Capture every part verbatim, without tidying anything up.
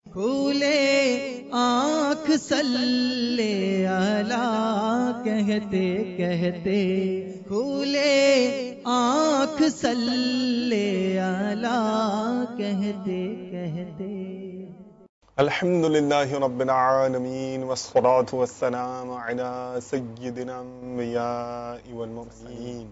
کھولے آنکھ صلی علی کہتے کہتے، کھولے آنکھ صلی علی کہتے کہتے۔ الحمد للہ رب العالمین والصلاة والسلام علی سیدنا الانبیاء والمرسلین،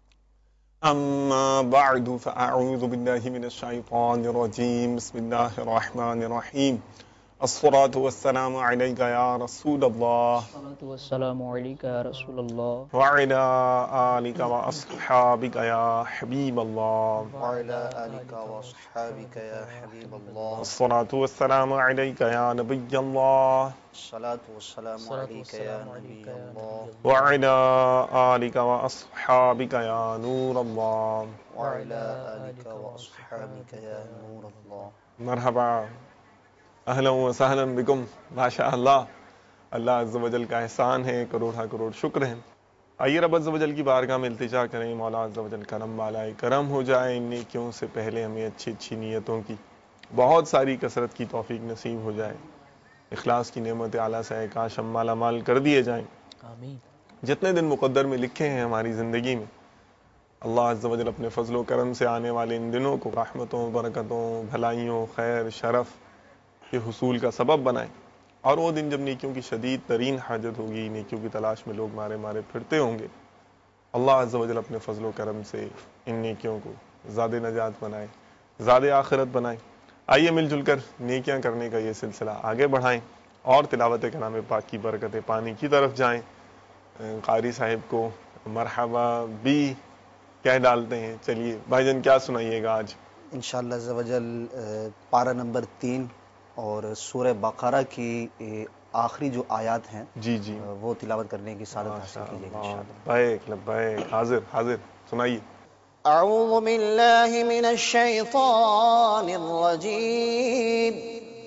اما بعد فاعوذ باللہ من الشیطان الرجیم، بسم اللہ الرحمن الرحیم، الصلاة والسلام علیک یا رسول اللہ الصلاة والسلام علیک یا رسول اللہ وعلی آلک واصحابک یا حبیب اللہ وعلى آلك وأصحابك يا حبيب الله. الصلاة والسلام علیک یا نبی اللہ الصلاة والسلام عليك يا نبي الله وعلی آلک واصحابک یا نور اللہ وعلى آلك وأصحابك يا نور الله. مرحبا، اہلا و سہلا بکم، ماشاء اللہ۔ اللہ عز و جل کا احسان ہے، کروڑا کروڑ شکر ہے۔ آئیے رب عز و جل کی بارگاہ میں التجا کریں، مولا عز و جل کرم بالائے کرم ہو جائے، ان نیکیوں سے پہلے ہمیں اچھی اچھی نیتوں کی بہت ساری کثرت کی توفیق نصیب ہو جائے، اخلاص کی نعمت اعلیٰ سے کاش ہم مالا مال کر دیے جائیں۔ آمین۔ جتنے دن مقدر میں لکھے ہیں ہماری زندگی میں، اللہ عز و جل اپنے فضل و کرم سے آنے والے ان دنوں کو رحمتوں، برکتوں، بھلائیوں، خیر، شرف کے حصول کا سبب بنائیں، اور وہ دن جب نیکیوں کی شدید ترین حاجت ہوگی، نیکیوں کی تلاش میں لوگ مارے مارے پھرتے ہوں گے، اللہ عز و جل اپنے فضل و کرم سے ان نیکیوں کو زاد نجات بنائے، زاد آخرت بنائے۔ آئیے مل جل کر نیکیاں کرنے کا یہ سلسلہ آگے بڑھائیں اور تلاوت کلام پاک کی برکتیں پانی کی طرف جائیں۔ قاری صاحب کو مرحبا بھی کہہ ڈالتے ہیں۔ چلیے بھائی جان، کیا سنائیے گا آج؟ انشاءاللہ عز و جل پارہ نمبر تین اور سورہ بقرہ کی آخری جو آیات ہیں جی جی، وہ تلاوت کرنے کی سعادت حاصل کیجیے گا انشاءاللہ۔ لبیک لبیک، حاضر حاضر، سنائیے۔ اعوذ باللہ من الشیطان الرجیم،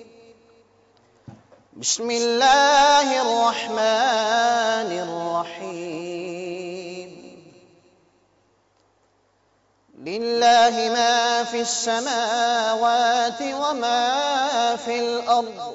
بسم اللہ الرحمن الرحیم، للہ ما فی السماوات وما فی الارض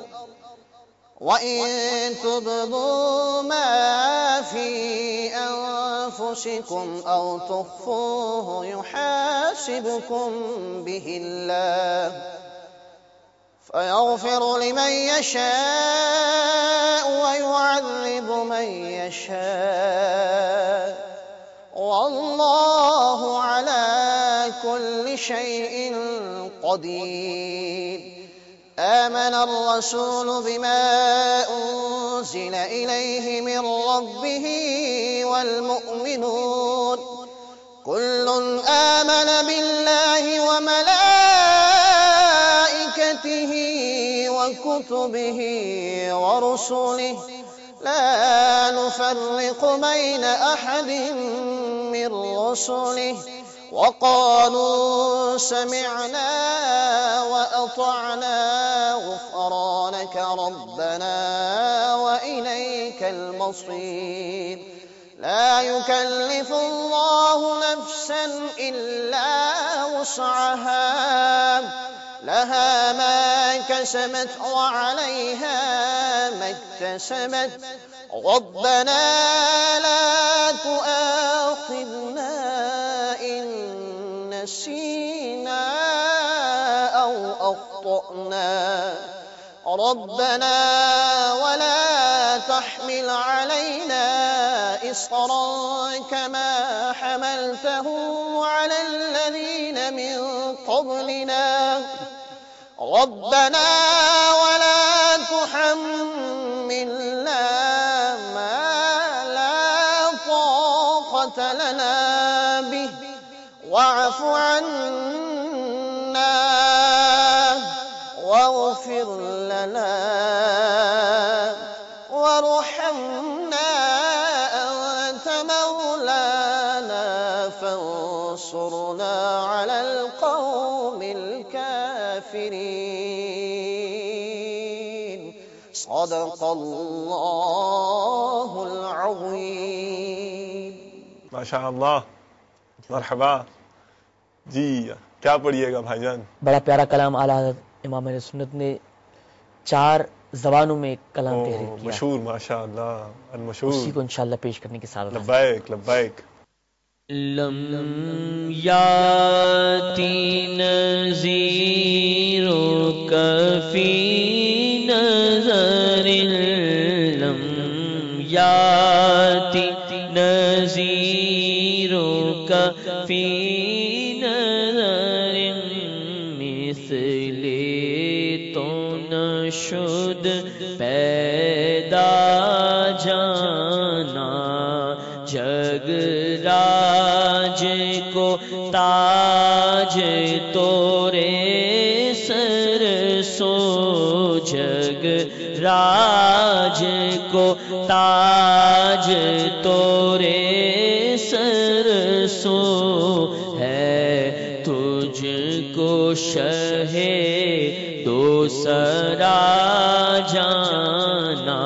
وَإِن تُبْدُوا مَا فِي أَنفُسِكُمْ أَوْ تُخْفُوهُ يُحَاسِبْكُم بِهِ اللَّهُ فَيَغْفِرُ لِمَن يَشَاءُ وَيُعَذِّبُ مَن يَشَاءُ وَاللَّهُ عَلَى كُلِّ شَيْءٍ قَدِيرٌ۔ آمن الرسول بما أنزل إليه من ربه والمؤمنون كل آمن بالله وملائكته وكتبه ورسله لا نفرق بين أحد من رسله وقالوا سمعنا وأطعنا غفرانك ربنا وإليك المصير۔ لا يكلف الله نفسا إلا وسعها، لها ما كسبت وعليها ما اكتسبت، ربنا لا تؤاخذنا إن نسينا أو أخطأنا، ربنا ولا تحمل علينا إصرا كما حملته على الذين من قبلنا، ربنا ولا تحملنا ما لا طاقة لنا به واعف عنا واغفر لنا وارحمنا أنت مولانا فانصرنا على القوم الكافرين۔ صدق اللہ العظیم۔ ماشاء اللہ، مرحبا جی۔ کیا پڑھیے گا بھائی جان؟ بڑا پیارا کلام اعلیٰ حضرت امام اہل سنت نے چار زبانوں میں ایک کلام تحریر اوہ، کیا، مشہور ماشاء اللہ المشہور. اسی کو انشاءاللہ پیش کرنے کی سعادت حاصل. لبیک لبیک. لم یاتی نذیرک فی نظر، لم یاتی نذیرک فی نظر، مثل تو نشد پیدا جانا، جگ راج کو تاج تورے سر سو، جگ راج کو تاج تورے سر سو، ہے تجھ کو شہ دو سرا جانا.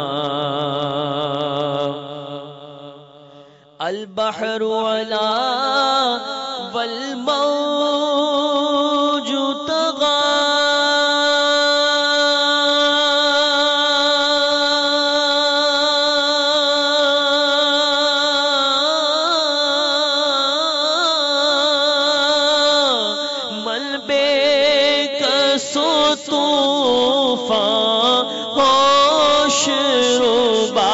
البحر علا والموج طغى، ملبے کسو طوفان ہوش ربا،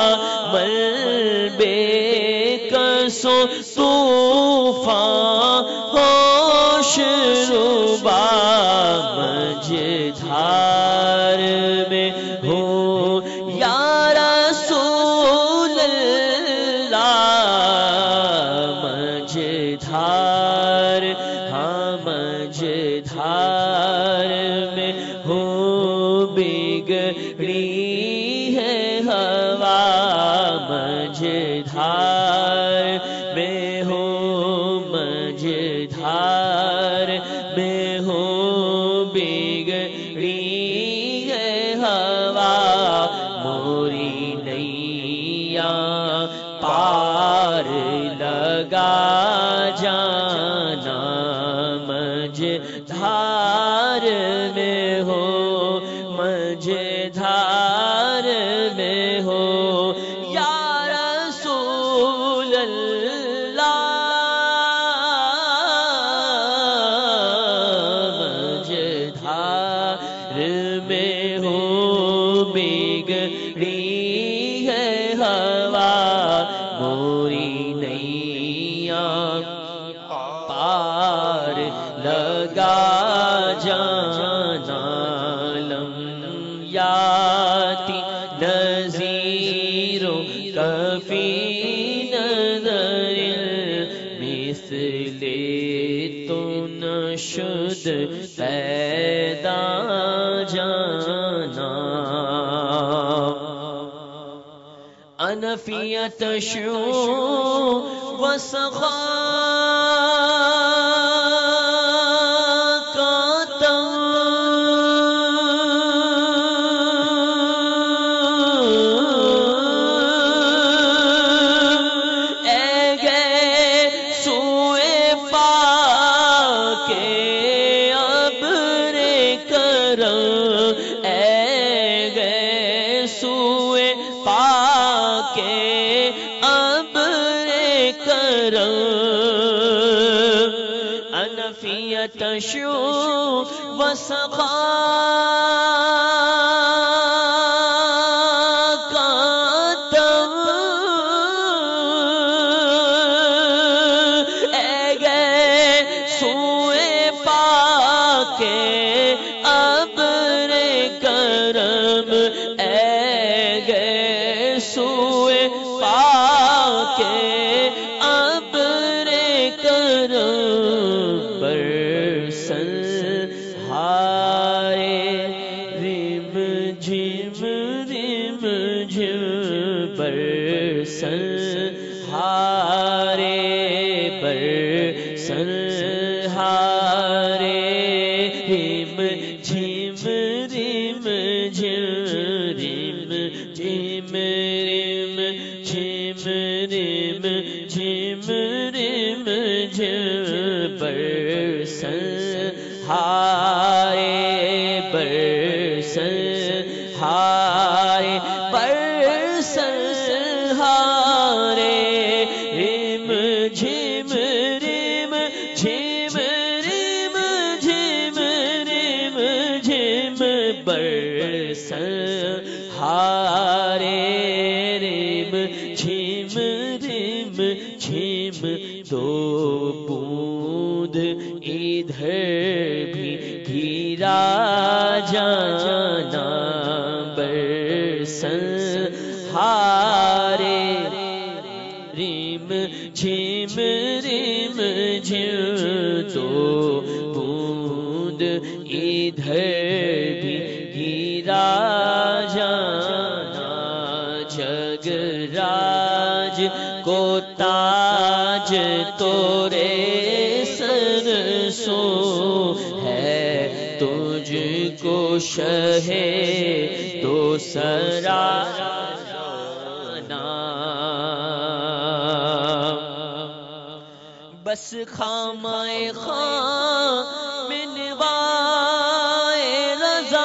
ملبے سو طوفان ہوش ربا، مجھار میں ہو یا رسول اللہ، مجھار ہاں مجھار میں ہو بگڑی ہے ہوا، مجھار میں ہو مجھار میں ہو بگڑی ہے ہوا، موری نیا پار لگا جانا، مجھار میں ہو مجھار میں ہو یا رسول اللہ، مجھار میں ہو بگڑی ہے ہوا، موری نیا پار لگا جانا، لم یاتی نذیروں کفی نظر، مثل تو نشد پیدا جانا، انفیت شو وسخا انفیت شو وسخا کاتم، اے گئے سوئے پاکے ابر کرم، اے گئے سوئے پاکے ابر کرم، برسن ہائے رم جھم رم جھم، برسن ہارے برسن ہارے رم جھم رم جھم، رم جھم رم جھم رم جھم رم جھم، برسن ہائے برسن ہائے برسن ہارے رم جھم رم جھم رم جھم رم جھم برسن ہارے رم جھم رم جھم دو بوند ادھر بھی گرا جانا برسن ہارے رم جھم رم جھم دو بوند ادھر بھی گرا جانا جگ راج کو تاج تورے سر سو ہے تجھ کو شہ تو سرا جانا بس خامائے خام منوائے رضا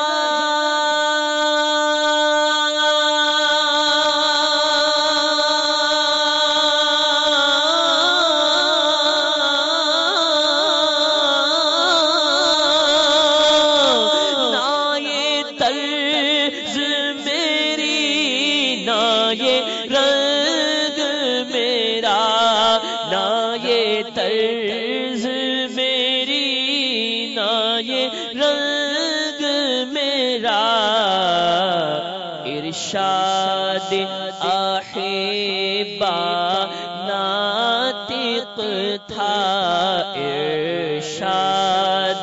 رنگ میرا نہ یہ طرز میری نہ یہ رنگ میرا ارشاد احبا ناطق تھا ارشاد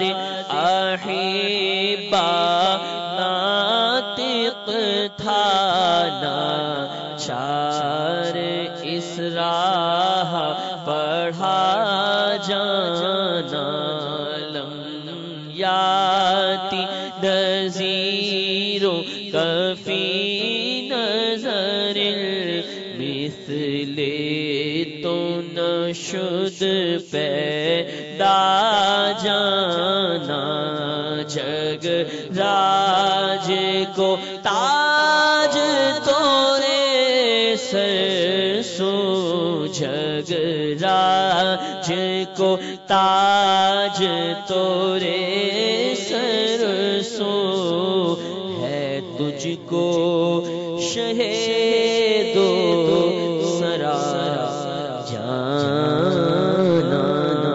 احبا ناطق تھا نا چار اس راہ پڑھا جانا لم یاتی نذیروں کفی نظر مثل تو نشد پیدا جانا جگ راج کو تاج تورے سر سو جگ راج کو تاج تورے سر سو ہے تجھ کو شہ دو سرا جانا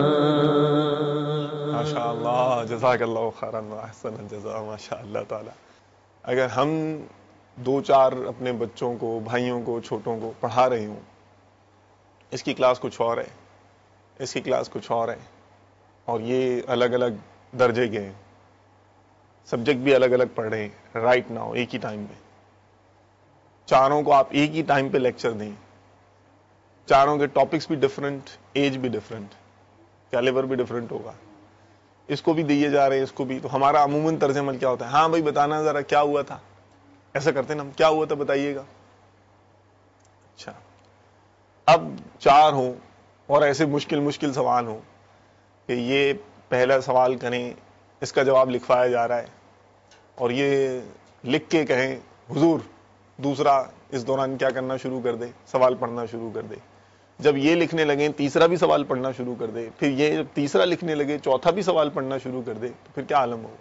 ماشاء اللہ جزاک اللہ خیرا احسن الجزاء ماشاء اللہ تعالی. اگر ہم دو چار اپنے بچوں کو بھائیوں کو چھوٹوں کو پڑھا رہی ہوں اس کی کلاس کچھ اور ہے اس کی کلاس کچھ اور ہے اور یہ الگ الگ درجے کے ہیں سبجیکٹ بھی الگ الگ پڑھ رہے ہیں رائٹ ناؤ ایک ہی ٹائم پہ چاروں کو آپ ایک ہی ٹائم پہ لیکچر دیں چاروں کے ٹاپکس بھی ڈفرنٹ ایج بھی ڈفرنٹ کیلیبر بھی ڈفرنٹ ہوگا اس کو بھی دیے جا رہے ہیں اس کو بھی تو ہمارا عموماً طرز عمل کیا ہوتا ہے ہاں بھائی بتانا ذرا کیا ہوا تھا ایسا کرتے ہیں نا کیا ہوا تھا بتائیے گا اچھا اب چار ہوں اور ایسے مشکل مشکل سوال ہوں کہ یہ پہلا سوال کریں اس کا جواب لکھوایا جا رہا ہے اور یہ لکھ کے کہیں حضور دوسرا اس دوران کیا کرنا شروع کر دے سوال پڑھنا شروع کر دے جب یہ لکھنے لگے تیسرا بھی سوال پڑھنا شروع کر دے پھر یہ جب تیسرا لکھنے لگے چوتھا بھی سوال پڑھنا شروع کر دے تو پھر کیا عالم ہوگا.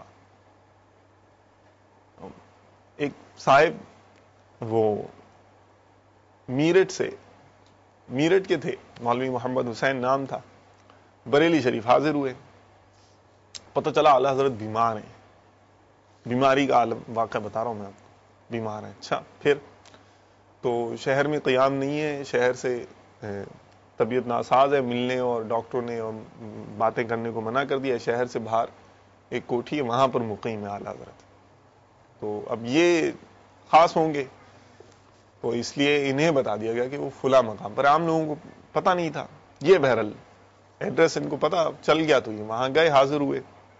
ایک صاحب وہ میرٹھ سے میرٹھ کے تھے مولوی محمد حسین نام تھا بریلی شریف حاضر ہوئے پتہ چلا اعلیٰ حضرت بیمار ہیں بیماری کا عالم واقعہ بتا رہا ہوں میں آپ کو بیمار ہیں. اچھا پھر تو شہر میں قیام نہیں ہے شہر سے طبیعت ناساز ہے ملنے اور ڈاکٹروں نے اور باتیں کرنے کو منع کر دیا شہر سے باہر ایک کوٹھی ہے وہاں پر مقیم ہے اعلیٰ حضرت تو اب یہ خاص ہوں گے تو اس لیے انہیں بتا دیا گیا کہ وہ فلاں مقام پر عام لوگوں کو پتہ نہیں تھا یہ بہرحال ایڈریس ان کو پتا چل گیا تو یہ وہاں گئے حاضر ہوئے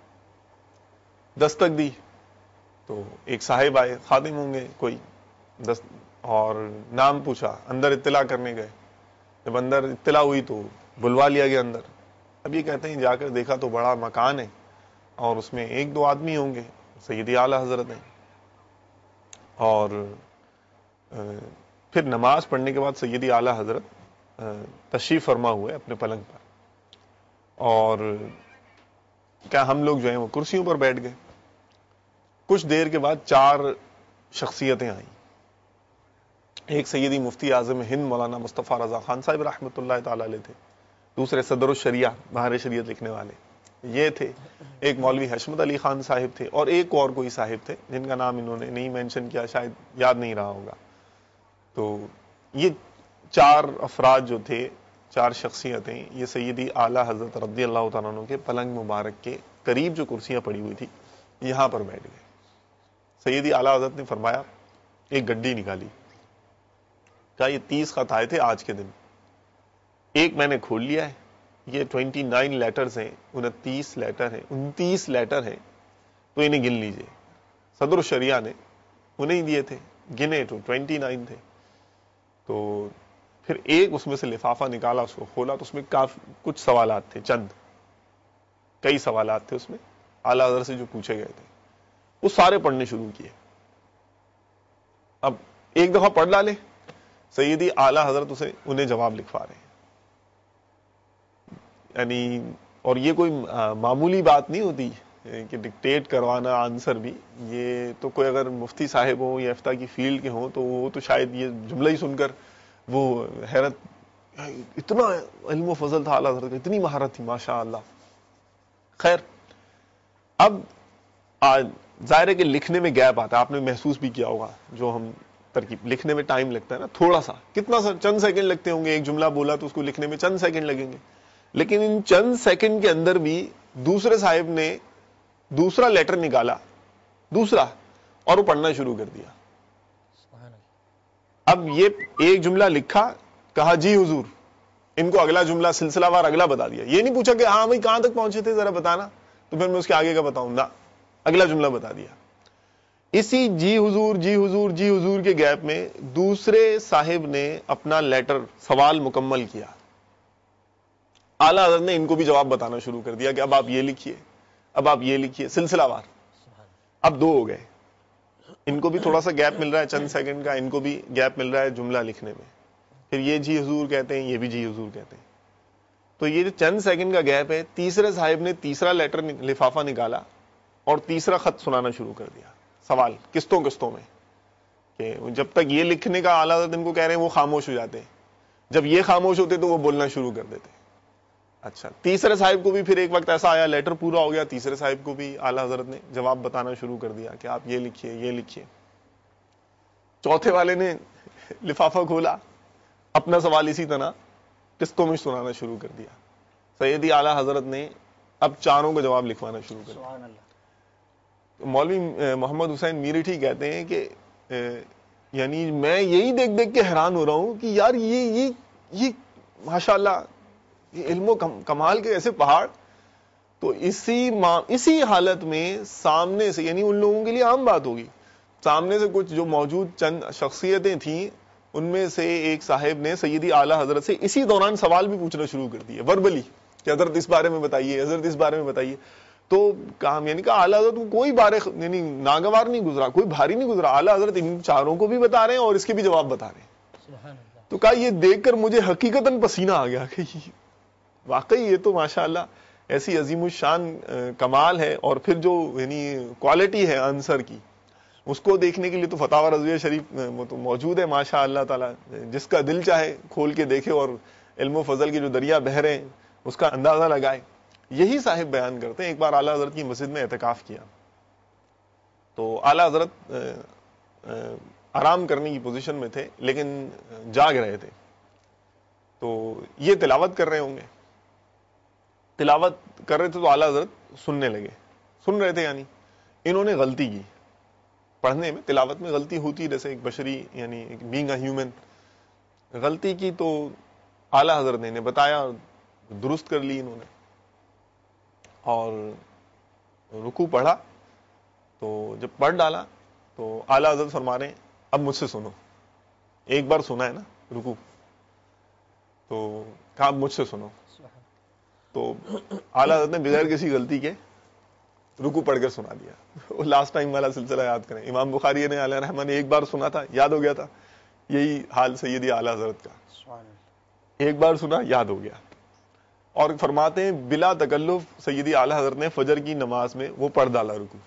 دستک دی تو ایک صاحب آئے خادم ہوں گے کوئی دست اور نام پوچھا اندر اطلاع کرنے گئے جب اندر اطلاع ہوئی تو بلوا لیا گیا اندر. اب یہ کہتے ہیں جا کر دیکھا تو بڑا مکان ہے اور اس میں ایک دو آدمی ہوں گے سیدی اعلیٰ حضرت ہیں اور پھر نماز پڑھنے کے بعد سیدی اعلیٰ حضرت تشریف فرما ہوئے اپنے پلنگ پر، اور کیا ہم لوگ جو ہیں وہ کرسیوں پر بیٹھ گئے. کچھ دیر کے بعد چار شخصیتیں آئیں. ایک سیدی مفتی اعظم ہند مولانا مصطفیٰ رضا خان صاحب رحمۃ اللہ تعالی علیہ تھے، دوسرے صدر الشریعہ بہار شریعت لکھنے والے یہ تھے، ایک مولوی حشمت علی خان صاحب تھے، اور ایک اور کوئی صاحب تھے جن کا نام انہوں نے نہیں مینشن کیا، شاید یاد نہیں رہا ہوگا. تو یہ چار افراد جو تھے، چار شخصیتیں، یہ سیدی اعلیٰ حضرت رضی اللہ تعالیٰ عنہ کے پلنگ مبارک کے قریب جو کرسیاں پڑی ہوئی تھی یہاں پر بیٹھ گئے. سیدی اعلیٰ حضرت نے فرمایا، ایک گڈی نکالی، کہا یہ تیس خط آئے تھے آج کے دن، ایک میں نے کھول لیا ہے، یہ ٹوینٹی نائن لیٹرز ہیں، انتیس لیٹر ہیں انتیس لیٹر ہیں تو انہیں گن لیجئے. صدر الشریعہ نے انہیں دیے تھے، گنے تو ٹوینٹی نائن تھے. تو پھر ایک اس میں سے لفافہ نکالا، اس کو کھولا تو اس میں کافی کچھ سوالات تھے، چند کئی سوالات تھے اس میں اعلیٰ حضرت سے جو پوچھے گئے تھے، وہ سارے پڑھنے شروع کیے. اب ایک دفعہ پڑھ ڈالے، سیدی اعلیٰ حضرت اسے انہیں جواب لکھوا رہے ہیں. یعنی اور یہ کوئی معمولی بات نہیں ہوتی کہ ڈکٹیٹ کروانا آنسر بھی، یہ تو کوئی اگر مفتی صاحب ہوں یا افتاء کی فیلڈ کے ہوں تو وہ تو شاید یہ جملہ ہی سن کر وہ حیرت، اتنا علم و فضل تھا اعلیٰ حضرت، اتنی مہارت تھی ماشاء اللہ. خیر، اب ظاہر ہے کہ لکھنے میں گیپ آتا ہے، آپ نے محسوس بھی کیا ہوگا، جو ہم ترکیب لکھنے میں ٹائم لگتا ہے نا تھوڑا سا، کتنا سا چند سیکنڈ لگتے ہوں گے، ایک جملہ بولا تو اس کو لکھنے میں چند سیکنڈ لگیں گے، لیکن ان چند سیکنڈ کے اندر بھی دوسرے صاحب نے دوسرا لیٹر نکالا، دوسرا، اور وہ پڑھنا شروع کر دیا. اب یہ ایک جملہ لکھا، کہا جی حضور، ان کو اگلا جملہ سلسلہ وار اگلا بتا دیا. یہ نہیں پوچھا کہ ہاں بھائی کہاں تک پہنچے تھے ذرا بتانا تو پھر میں اس کے آگے کا بتاؤں، نہ، اگلا جملہ بتا دیا. اسی جی حضور جی حضور جی حضور کے گیپ میں دوسرے صاحب نے اپنا لیٹر سوال مکمل کیا. اعلیٰ حضرت نے ان کو بھی جواب بتانا شروع کر دیا کہ اب آپ یہ لکھیے، اب آپ یہ لکھیے، سلسلہ وار. اب دو ہو گئے، ان کو بھی تھوڑا سا گیپ مل رہا ہے چند سیکنڈ کا، ان کو بھی گیپ مل رہا ہے جملہ لکھنے میں. پھر یہ جی حضور کہتے ہیں، یہ بھی جی حضور کہتے ہیں. تو یہ جو چند سیکنڈ کا گیپ ہے، تیسرے صاحب نے تیسرا لیٹر لفافہ نکالا اور تیسرا خط سنانا شروع کر دیا، سوال قسطوں قسطوں میں، کہ جب تک یہ لکھنے کا اعلیٰ حضرت ان کو کہہ رہے ہیں وہ خاموش ہو جاتے ہیں، جب یہ خاموش ہوتے تو وہ بولنا شروع کر دیتے. اچھا، تیسرے صاحب کو بھی پھر ایک وقت ایسا آیا، لیٹر پورا ہو گیا، تیسرے صاحب کو بھی اعلیٰ حضرت نے جواب بتانا شروع کر دیا کہ آپ یہ لکھیے یہ لکھیے. چوتھے والے نے لفافہ کھولا، اپنا سوال اسی طرح قسطوں میں سنانا شروع کر دیا. سیدی اعلیٰ حضرت نے اب چاروں کو جواب لکھوانا شروع کر دیا. سبحان اللہ. مولوی محمد حسین میرٹھی کہتے ہیں کہ یعنی میں یہی دیکھ دیکھ کے حیران ہو رہا ہوں کہ یار یہ یہ یہ ماشاءاللہ یہ علم و کمال کے ایسے پہاڑ. تو اسی اسی حالت میں سامنے سے، یعنی ان لوگوں کے لیے عام بات ہوگی، سامنے سے کچھ جو موجود چند شخصیتیں تھیں ان میں سے ایک صاحب نے سیدی اعلیٰ حضرت سے اسی دوران سوال بھی پوچھنا شروع کر دیے وربلی، کہ حضرت اس بارے میں بتائیے، حضرت اس بارے میں بتائیے. تو کام یعنی کہ اعلیٰ حضرت کوئی بارے یعنی ناگوار نہیں گزرا، کوئی بھاری نہیں گزرا، اعلیٰ حضرت ان چاروں کو بھی بتا رہے ہیں اور اس کے بھی جواب بتا رہے ہیں. تو کہا یہ دیکھ کر مجھے حقیقتاً پسینہ آ گیا کہ واقعی یہ تو ماشاءاللہ ایسی عظیم الشان کمال ہے. اور پھر جو یعنی کوالٹی ہے آنسر کی، اس کو دیکھنے کے لیے تو فتاوی رضویہ شریف وہ تو موجود ہے ماشاء اللہ تعالی، جس کا دل چاہے کھول کے دیکھے اور علم و فضل کے جو دریا بہہ رہے ہیں اس کا اندازہ لگائے. یہی صاحب بیان کرتے ہیں، ایک بار اعلیٰ حضرت کی مسجد میں اعتکاف کیا تو اعلیٰ حضرت آرام کرنے کی پوزیشن میں تھے لیکن جاگ رہے تھے. تو یہ تلاوت کر رہے ہوں گے، تلاوت کر رہے تھے تو اعلیٰ حضرت سننے لگے، سن رہے تھے، یعنی انہوں نے غلطی کی پڑھنے میں، تلاوت میں غلطی ہوتی جیسے ایک بشری یعنی بینگ اے ہیومن، غلطی کی تو اعلیٰ حضرت نے بتایا، درست کر لی انہوں نے اور رکوع پڑھا. تو جب پڑھ ڈالا تو اعلیٰ حضرت فرما رہے ہیں اب مجھ سے سنو. ایک بار سنا ہے نا رکوع، تو کہا اب مجھ سے سنو. تو اعلیٰ حضرت نے بغیر کسی غلطی کے رکو پڑھ کر سنا دیا. وہ لاسٹ ٹائم والا سلسلہ یاد کریں, امام بخاری نے علیہ رحمہ نے ایک بار سنا تھا, یاد ہو گیا تھا. یہی حال سیدی اعلیٰ حضرت کا, ایک بار سنا یاد ہو گیا. اور فرماتے ہیں بلا تکلف سیدی اعلیٰ حضرت نے فجر کی نماز میں وہ پڑھ ڈالا رکو.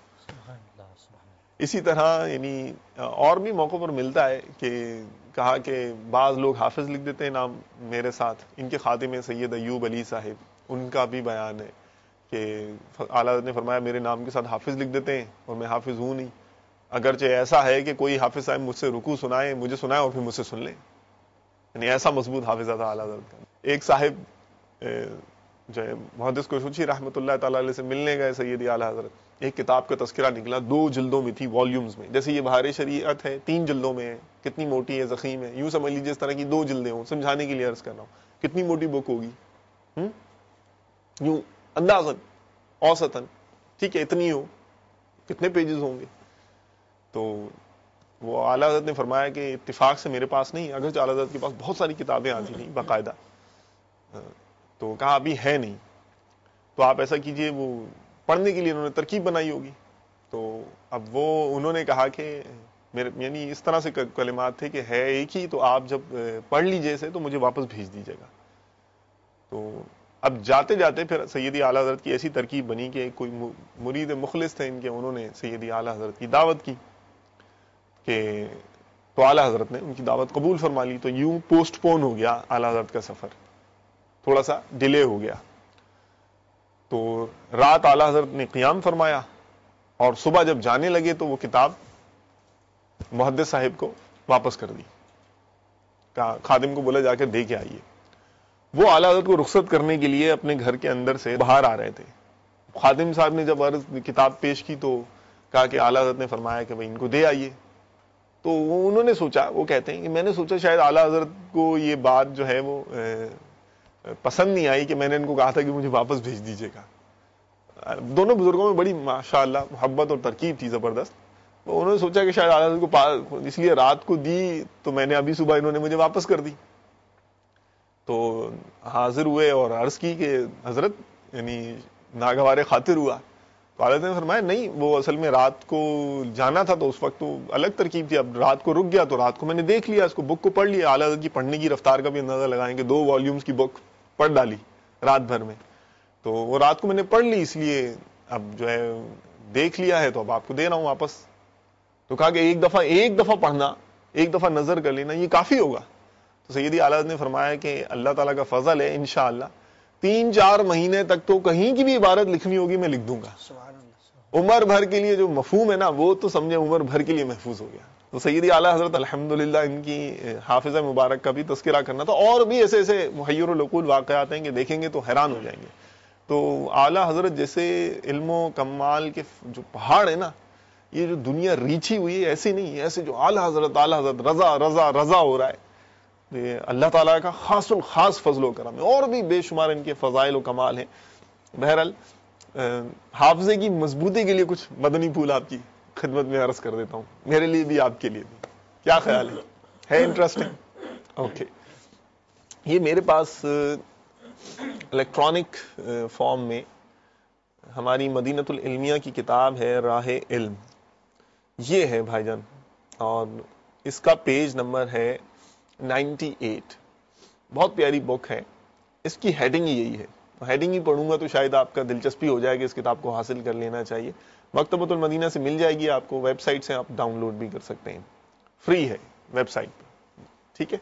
اسی طرح یعنی اور بھی موقع پر ملتا ہے کہ کہا کہ بعض لوگ حافظ لکھ دیتے ہیں نام میرے ساتھ. ان کے خاتمے سید ایوب علی صاحب, ان کا بھی بیان ہے کہ اعلیٰ حضرت نے فرمایا میرے نام کے ساتھ حافظ لکھ دیتے ہیں اور میں حافظ ہوں نہیں. اگرچہ ایسا ہے کہ کوئی حافظ صاحب مجھ سے رکوع سنائے, مجھے سنائے اور پھر مجھ سے سن لیں, یعنی ایسا مضبوط حافظہ تھا اعلیٰ حضرت کا. ایک صاحب جو ہے محدث کوشوچی رحمۃ اللہ تعالی علیہ سے ملنے گئے سیدی اعلیٰ حضرت. ایک کتاب کا تذکرہ نکلا, دو جلدوں میں تھی, والیومز میں, جیسے یہ بہار شریعت ہے تین جلدوں میں ہے, کتنی موٹی ہے, زخیم ہے, یوں سمجھ لیجیے اس طرح کی دو جلدیں ہوں, سمجھانے کے لیے عرض کر رہا ہوں کتنی موٹی بک ہوگی, ہوں یوں اندازاً اوسطاً, ٹھیک ہے, اتنی ہو, کتنے پیجز ہوں گے. تو وہ اعلیٰ حضرت نے فرمایا کہ اتفاق سے میرے پاس نہیں, اگرچہ اعلیٰ حضرت کے پاس بہت ساری کتابیں آتی تھیں باقاعدہ, تو کہا ابھی ہے نہیں, تو آپ ایسا کیجئے, وہ پڑھنے کے لیے انہوں نے ترکیب بنائی ہوگی. تو اب وہ انہوں نے کہا کہ میرے یعنی اس طرح سے کلمات تھے کہ ہے ایک ہی, تو آپ جب پڑھ لیجئے اسے تو مجھے واپس بھیج دیجئے گا. تو اب جاتے جاتے پھر سیدی اعلیٰ حضرت کی ایسی ترکیب بنی کہ کوئی مرید مخلص تھے ان کے, انہوں نے سیدی اعلیٰ حضرت کی دعوت کی کہ تو اعلیٰ حضرت نے ان کی دعوت قبول فرما لی. تو یوں پوسٹ پون ہو گیا اعلیٰ حضرت کا سفر, تھوڑا سا ڈیلے ہو گیا. تو رات اعلیٰ حضرت نے قیام فرمایا اور صبح جب جانے لگے تو وہ کتاب محدث صاحب کو واپس کر دی. کہا خادم کو بولا جا کے دے کے آئیے. وہ اعلیٰ حضرت کو رخصت کرنے کے لیے اپنے گھر کے اندر سے باہر آ رہے تھے. خادم صاحب نے جب عرض کتاب پیش کی تو کہا کہ اعلیٰ حضرت نے فرمایا کہ بھئی ان کو دے آئیے. تو وہ انہوں نے سوچا, وہ کہتے ہیں کہ میں نے سوچا شاید اعلیٰ حضرت کو یہ بات جو ہے وہ پسند نہیں آئی کہ میں نے ان کو کہا تھا کہ مجھے واپس بھیج دیجیے گا. دونوں بزرگوں میں بڑی ماشاءاللہ محبت اور ترکیب تھی زبردست. انہوں نے سوچا کہ شاید اعلیٰ حضرت کو اس لیے رات کو دی تو میں نے ابھی صبح انہوں نے مجھے واپس کر دی. تو حاضر ہوئے اور عرض کی کہ حضرت یعنی ناگوار خاطر ہوا. تو اعلیٰ حضرت نے فرمایا نہیں, وہ اصل میں رات کو جانا تھا تو اس وقت تو الگ ترکیب تھی, اب رات کو رک گیا تو رات کو میں نے دیکھ لیا, اس کو بک کو پڑھ لیا. اعلیٰ حضرت کی پڑھنے کی رفتار کا بھی اندازہ لگائیں کہ دو والیومز کی بک پڑھ ڈالی رات بھر میں, تو وہ رات کو میں نے پڑھ لی, اس لیے اب جو ہے دیکھ لیا ہے تو اب آپ کو دے رہا ہوں واپس. تو کہا کہ ایک دفعہ ایک دفعہ پڑھنا, ایک دفعہ نظر کر لینا, یہ کافی ہوگا. تو سیدی اعلیٰ نے فرمایا کہ اللہ تعالیٰ کا فضل ہے, انشاءاللہ تین چار مہینے تک تو کہیں کی بھی عبارت لکھنی ہوگی میں لکھ دوں گا. عمر بھر کے لیے جو مفہوم ہے نا وہ تو سمجھے عمر بھر کے لیے محفوظ ہو گیا. تو سیدی اعلیٰ حضرت الحمدللہ ان کی حافظہ مبارک کا بھی تذکرہ کرنا تھا, اور بھی ایسے ایسے محیر العقول واقعات ہیں کہ دیکھیں گے تو حیران ہو جائیں گے. تو اعلیٰ حضرت جیسے علم و کمال کے جو پہاڑ ہے نا, یہ جو دنیا ریچھی ہوئی ہے ایسی نہیں, ایسے جو اعلیٰ حضرت اعلیٰ حضرت رضا رضا رضا ہو رہا ہے, اللہ تعالیٰ کا خاص الخاص فضل و کرم ہے. اور بھی بے شمار ان کے فضائل و کمال ہیں. بہرحال حافظے کی مضبوطی کے لیے کچھ مدنی پھول آپ کی خدمت میں عرض کر دیتا ہوں, میرے لیے بھی آپ کے لیے بھی. کیا خیال ہے, ہے انٹرسٹنگ؟ اوکے, یہ میرے پاس الیکٹرانک فارم میں ہماری مدینۃ العلمیہ کی کتاب ہے راہ علم, یہ ہے بھائی جان, اور اس کا پیج نمبر ہے نائنٹی ایٹ. بہت پیاری بک ہے, اس کی ہیڈنگ ہی یہی ہے. ہیڈنگ ہی پڑھوں گا تو شاید آپ کا دلچسپی ہو جائے کہ اس کتاب کو حاصل کر لینا چاہیے. مکتبۃ المدینہ سے مل جائے گی آپ کو, ویب سائٹ سے آپ ڈاؤن لوڈ بھی کر سکتے ہیں, فری ہے ویب سائٹ پہ, ٹھیک ہے.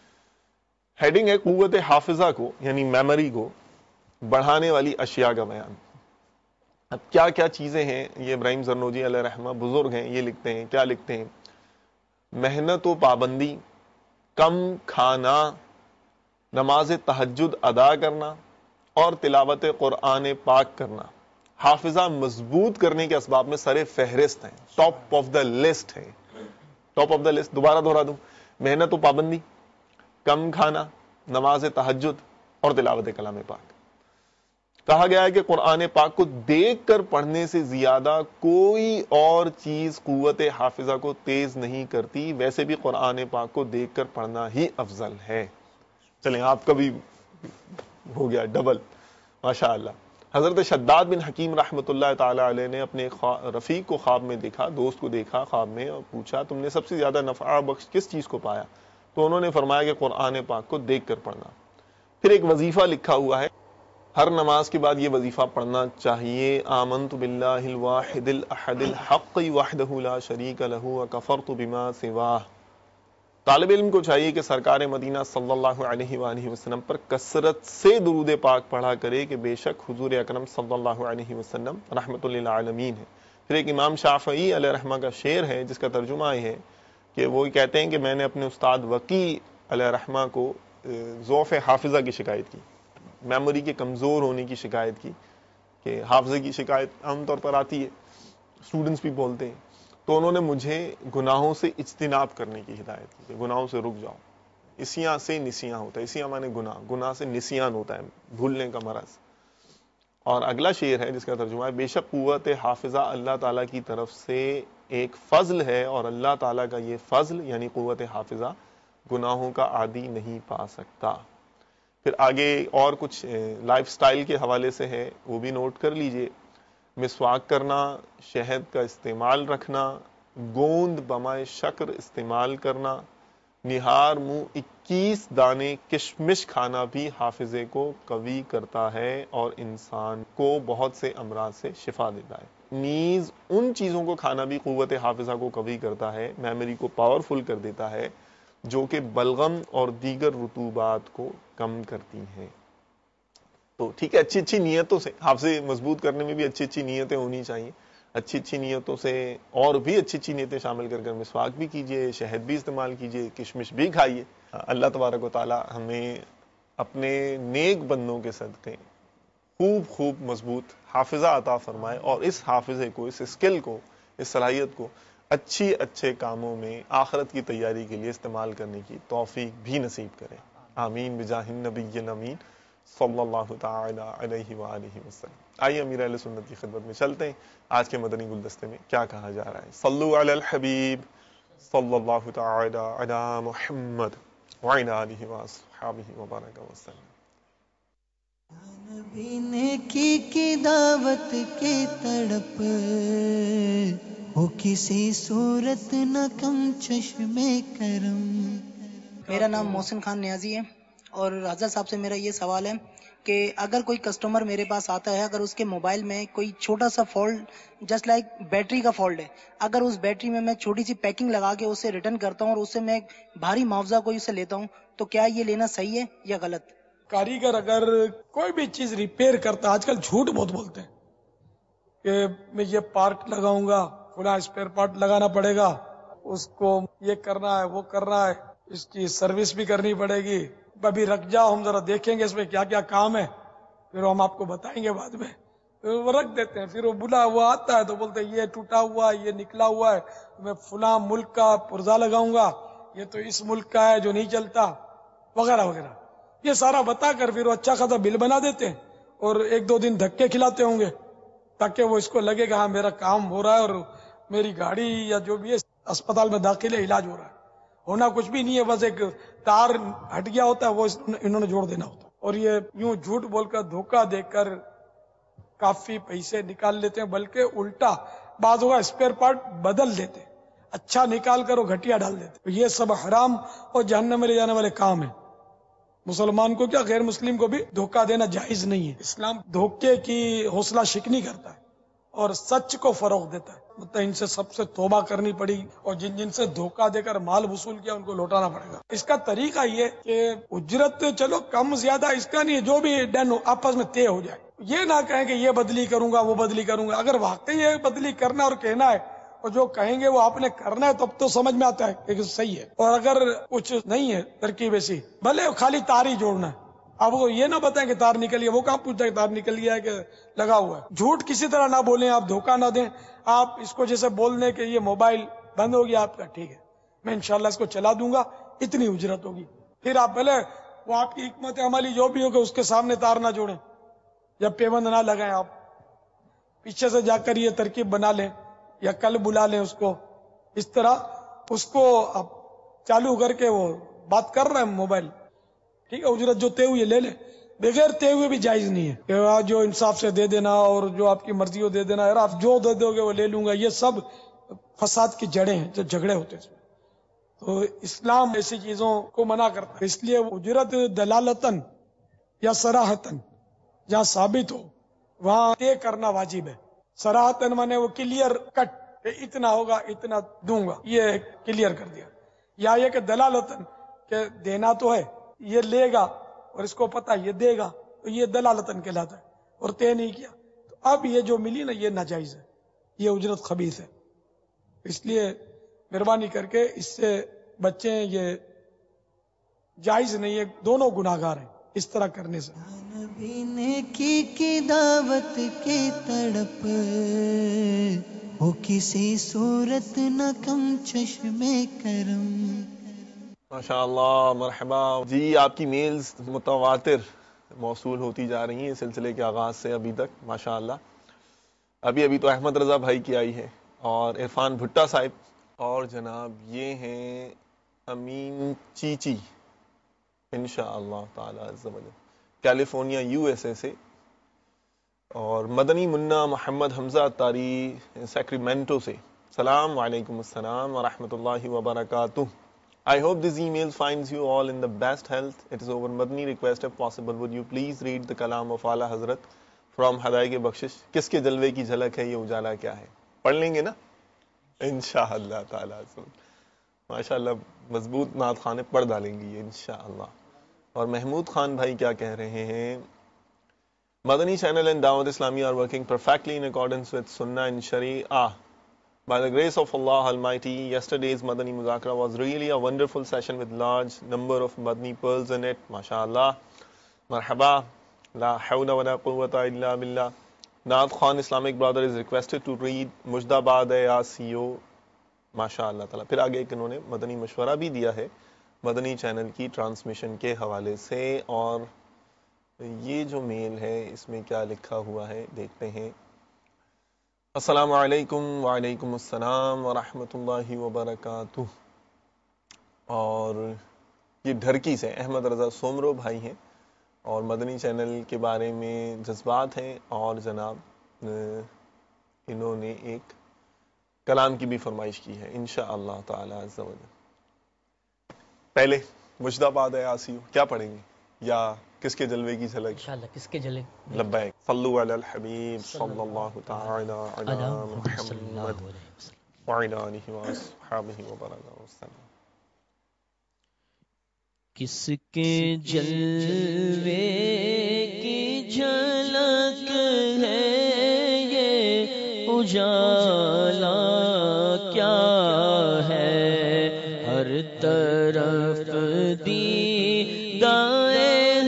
ہیڈنگ ہے قوت حافظہ کو یعنی میموری کو بڑھانے والی اشیاء کا بیان. اب کیا کیا چیزیں ہیں, یہ ابراہیم زرنوجی علیہ رحمہ بزرگ ہیں, یہ لکھتے ہیں, کیا لکھتے ہیں, محنت و پابندی, کم کھانا, نماز تہجد ادا کرنا اور تلاوت قرآن پاک کرنا حافظہ مضبوط کرنے کے اسباب میں سر فہرست ہیں, ٹاپ آف دا لسٹ ہیں, ٹاپ آف دا لسٹ. دوبارہ دہرا دوں, محنت و پابندی, کم کھانا, نماز تہجد اور تلاوت کلام پاک. کہا گیا ہے کہ قرآن پاک کو دیکھ کر پڑھنے سے زیادہ کوئی اور چیز قوت حافظہ کو تیز نہیں کرتی, ویسے بھی قرآن پاک کو دیکھ کر پڑھنا ہی افضل ہے. چلیں آپ کا بھی ہو گیا ڈبل, ماشاء اللہ. حضرت شداد بن حکیم رحمۃ اللہ تعالی علیہ نے اپنے رفیق کو خواب میں دیکھا، دوست کو دیکھا خواب میں، اور پوچھا تم نے سب سے زیادہ نفع بخش کس چیز کو پایا؟ تو انہوں نے فرمایا کہ قرآن پاک کو دیکھ کر پڑھنا۔ پھر ایک وظیفہ لکھا ہوا ہے، ہر نماز کے بعد یہ وظیفہ پڑھنا چاہیے، آمنت باللہ الواحد الاحد الحق وحدہ لا شریک لہ وکفرت بما سواہ۔ طالب علم کو چاہیے کہ سرکار مدینہ صلی اللہ علیہ وآلہ وسلم پر کثرت سے درود پاک پڑھا کرے کہ بے شک حضور اکرم صلی اللہ علیہ وسلم رحمت للعالمین ہے۔ پھر ایک امام شافعی علیہ رحمہ کا شعر ہے جس کا ترجمہ یہ ہے کہ وہ کہتے ہیں کہ میں نے اپنے استاد وقی علیہ رحمہ کو ضعف حافظہ کی شکایت کی، میموری کے کمزور ہونے کی شکایت کی، کہ حافظے کی شکایت عام طور پر آتی ہے، اسٹوڈنٹس بھی بولتے ہیں، تو انہوں نے مجھے گناہوں سے اجتناب کرنے کی ہدایت کی کہ گناہوں سے رک جاؤ۔ اسیاں سے نسیاں ہوتا ہے، اسیاں مانے گناہ، گناہ سے نسیان ہوتا ہے، بھولنے کا مرض۔ اور اگلا شعر ہے جس کا ترجمہ ہے، بے شک قوت حافظہ اللہ تعالیٰ کی طرف سے ایک فضل ہے، اور اللہ تعالیٰ کا یہ فضل یعنی قوت حافظہ گناہوں کا عادی نہیں پا سکتا۔ پھر آگے اور کچھ لائف سٹائل کے حوالے سے ہے، وہ بھی نوٹ کر لیجئے۔ مسواک کرنا، شہد کا استعمال رکھنا، گوند بمائے شکر استعمال کرنا، نہار منہ اکیس دانے کشمش کھانا بھی حافظے کو قوی کرتا ہے اور انسان کو بہت سے امراض سے شفا دیتا ہے۔ نیز ان چیزوں کو کھانا بھی قوت حافظہ کو قوی کرتا ہے، میموری کو پاورفل کر دیتا ہے، جو کہ بلغم اور دیگر رطوبات کو کم کرتی ہیں۔ تو ٹھیک ہے، اچھی اچھی نیتوں سے حافظے مضبوط کرنے میں بھی اچھی اچھی نیتیں ہونی چاہیے، اچھی اچھی نیتوں سے اور بھی اچھی اچھی نیتیں شامل کر کر مسواک بھی کیجئے، شہد بھی استعمال کیجئے، کشمش بھی کھائیے۔ اللہ تبارک و تعالی ہمیں اپنے نیک بندوں کے صدقے خوب خوب مضبوط حافظہ عطا فرمائے، اور اس حافظے کو، اس اسکل کو، اس صلاحیت کو اچھی اچھے کاموں میں آخرت کی تیاری کے لیے استعمال کرنے کی توفیق بھی نصیب کرے۔ آمین بجاہ النبی الامین صلی اللہ تعالی علیہ وآلہ وسلم۔ آئیے امیر اہل سنت کی خدمت میں چلتے ہیں، آج کے مدنی گلدستے میں کیا کہا جا رہا ہے۔ صلو علی الحبیب صلی اللہ تعالی علی محمد وعلی آلہ وصحبہ وبارک وسلم۔ نبی نے کی کی دعوت کی تڑپ، ہو کسی صورت نہ کم چشم کرم۔ میرا نام محسن خان نیازی ہے، اور حضرت صاحب سے میرا یہ سوال ہے کہ اگر کوئی کسٹمر میرے پاس آتا ہے، اگر اس کے موبائل میں کوئی چھوٹا سا فالٹ، جسٹ لائک بیٹری کا فالٹ ہے، اگر اس بیٹری میں میں چھوٹی سی پیکنگ لگا کے اسے ریٹرن کرتا ہوں اور اس سے میں بھاری معاوضہ کوئی اسے لیتا ہوں، تو کیا یہ لینا صحیح ہے یا غلط؟ کاریگر اگر کوئی بھی چیز ریپیئر کرتا، آج کل جھوٹ بہت بولتے ہیں کہ میں یہ پارٹ لگاؤں گا، فلاں اسپیئر پارٹ لگانا پڑے گا، اس کو یہ کرنا ہے، وہ کرنا ہے، اس کی سروس بھی کرنی پڑے گی، ابھی رکھ جاؤ ہم ذرا دیکھیں گے اس میں کیا کیا کام ہے، پھر ہم آپ کو بتائیں گے بعد میں، پھر وہ رکھ دیتے ہیں، پھر وہ بلا وہ آتا ہے تو بولتے ہیں یہ ٹوٹا ہوا ہے، یہ نکلا ہوا ہے، میں فلاں ملک کا پرزا لگاؤں گا، یہ تو اس ملک کا ہے جو نہیں چلتا، وغیرہ وغیرہ، یہ سارا بتا کر پھر وہ اچھا خاصا بل بنا دیتے ہیں، اور ایک دو دن دھکے کھلاتے ہوں گے تاکہ وہ اس کو لگے گا ہاں میرا کام ہو رہا ہے اور میری گاڑی یا جو بھی ہے اسپتال میں داخل ہے، علاج ہو رہا ہے۔ ہونا کچھ بھی نہیں ہے، بس ایک تار ہٹ گیا ہوتا ہے، وہ انہوں نے جوڑ دینا ہوتا ہے، اور یہ یوں جھوٹ بول کر دھوکہ دے کر کافی پیسے نکال لیتے ہیں، بلکہ الٹا بعض ہوگا اسپیئر پارٹ بدل دیتے، اچھا نکال کر وہ گھٹیا ڈال دیتے۔ یہ سب حرام اور جہنم میں لے جانے والے کام ہیں۔ مسلمان کو کیا غیر مسلم کو بھی دھوکہ دینا جائز نہیں ہے۔ اسلام دھوکے کی حوصلہ شکنی کرتا ہے اور سچ کو فروغ دیتا ہے۔ مطلب ان سے سب سے توبہ کرنی پڑی، اور جن جن سے دھوکہ دے کر مال وصول کیا ان کو لوٹانا پڑے گا۔ اس کا طریقہ یہ کہ اجرت چلو کم زیادہ اس کا نہیں ہے، جو بھی ڈن آپس میں طے ہو جائے، یہ نہ کہیں کہ یہ بدلی کروں گا وہ بدلی کروں گا۔ اگر واقعی یہ بدلی کرنا اور کہنا ہے اور جو کہیں گے وہ آپ نے کرنا ہے، تب تو سمجھ میں آتا ہے کہ صحیح ہے۔ اور اگر کچھ نہیں ہے ترکیب ایسی، بھلے خالی تار ہی جوڑنا ہے، اب وہ یہ نہ بتائیں کہ تار نکل گیا، وہ کہاں پوچھتا ہے کہ تار نکل گیا ہے کہ لگا ہوا ہے۔ جھوٹ کسی طرح نہ بولیں، آپ دھوکہ نہ دیں۔ آپ اس کو جیسے بول دیں کہ یہ موبائل بند ہو گیا آپ کا، ٹھیک ہے میں انشاءاللہ اس کو چلا دوں گا، اتنی اجرت ہوگی۔ پھر آپ بھلے وہ آپ کی حکمت عملی جو بھی ہو کہ اس کے سامنے تار نہ جوڑیں یا پیبند نہ لگائیں، آپ پیچھے سے جا کر یہ ترکیب بنا لیں یا کل بلا لیں اس کو، اس طرح اس کو آپ چالو کر کے وہ بات کر رہے ہیں موبائل، ٹھیک ہے اجرت جو طے ہوئی لے لیں، بغیر تے ہوئے بھی جائز نہیں ہے کہ آج جو انصاف سے دے دینا اور جو آپ کی مرضی ہو دے دینا، یار آپ جو دے دو گے وہ لے لوں گا، یہ سب فساد کی جڑیں ہیں جو جھگڑے ہوتے ہیں۔ تو اسلام ایسی چیزوں کو منع کرتا ہے، اس لیے اجرت دلالتن یا صراحتن جہاں ثابت ہو وہاں طے کرنا واجب ہے۔ صراحتن مانے وہ کلیئر کٹ کہ اتنا ہوگا اتنا دوں گا، یہ کلیئر کر دیا، یا یہ کہ دلالتن کہ دینا تو ہے، یہ لے گا اور اس کو پتہ یہ دے گا، تو یہ دلالتن کہلاتا ہے، اور طے نہیں کیا۔ تو اب یہ جو ملی نا یہ ناجائز ہے، یہ اجرت خبیث ہے، اس لیے مہربانی کر کے اس سے بچیں، یہ جائز نہیں ہے، دونوں گناہگار ہیں اس طرح کرنے سے۔ نبی نیکی کی دعوت کی تڑپ ہو کسی صورت نہ کم چشم کرم۔ ماشاء اللہ، مرحبا جی، آپ کی میلز متواتر موصول ہوتی جا رہی ہیں سلسلے کے آغاز سے ابھی تک، ماشاء اللہ۔ ابھی ابھی تو احمد رضا بھائی کی آئی ہے، اور عرفان بھٹا صاحب، اور جناب یہ ہیں امین چیچی انشاءاللہ تعالی عز و جل کیلیفورنیا یو ایس اے سے، اور مدنی منا محمد حمزہ اتاری سیکریمنٹو سے۔ السلام علیکم السلام ورحمۃ اللہ وبرکاتہ۔ I hope this email finds you all in the best health. It is over Madani request if possible. Would you please read the kalam of Ala Hazrat from Hadaik Bakshish? کس کے جلوے کی جھلک ہے یہ اجالا کیا ہے؟ پڑھ لیں گے نا انشاءاللہ تعالی۔ ماشاءاللہ مضبوط نعت خانے پڑھ ڈالیں گی یہ انشاءاللہ۔ اور محمود خان بھائی کیا کہہ رہے ہیں؟ Madani channel and Dawat Islami are working perfectly in accordance with Sunnah and Sharia. By the grace of Allah Almighty, yesterday's Madani Muzakara was really a wonderful session with large number of Madani pearls in it. MashaAllah. Marhaba. La hawla wa la quwwata illa billah. Naat Khan Islamic brother is requested to read Mujdabad ya C O. MashaAllah ta'ala. پھر آگے ایک انہوں نے مدنی مشورہ بھی دیا ہے مدنی channel کی ٹرانسمیشن کے حوالے سے، اور یہ جو میل ہے اس میں کیا لکھا ہوا ہے دیکھتے ہیں۔ السلام علیکم، وعلیکم السلام ورحمۃ اللہ وبرکاتہ۔ اور یہ ڈھرکی سے احمد رضا سومرو بھائی ہیں، اور مدنی چینل کے بارے میں جذبات ہیں، اور جناب انہوں نے ایک کلام کی بھی فرمائش کی ہے انشاءاللہ تعالی عز و جل۔ پہلے مجدباد آسیو کیا پڑھیں گے، یا کس کے جلوے کی جھلک؟ انشاءاللہ کس کے جلوے؟ لبیک۔ صلو علی الحبیب صلی اللہ تعالی علی محمد وعلی آلہ واصحابہ وسلم۔ کس کے جلوے کی جھلک ہے یہ اجالا کیا ہے، ہر طرف دیدائے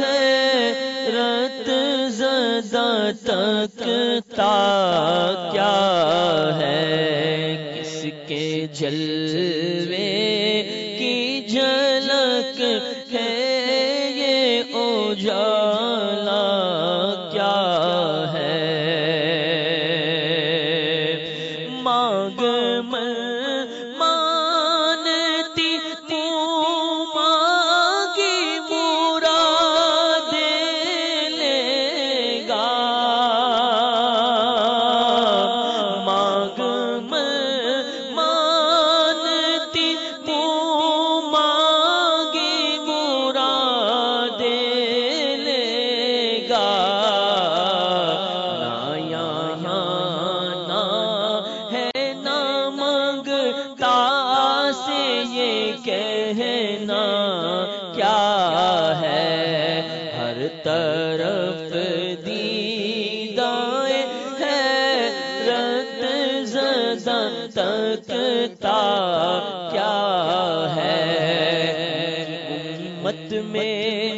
حیرت زدہ تکتا کیا ہے، کس کے جلوے کی جھلک ہے یہ اجالا کیا ہے، مانگ مانتی تو مانگی مراد لے گا، مانگ مانتی تو مانگی مراد لے گا، نہ یہاں نہ ہے نہ مانگتا سے یہ کہنا کیا ہے، ہر طرف دیدائے حیرت زدہ تکتا کیا ہے، امت میں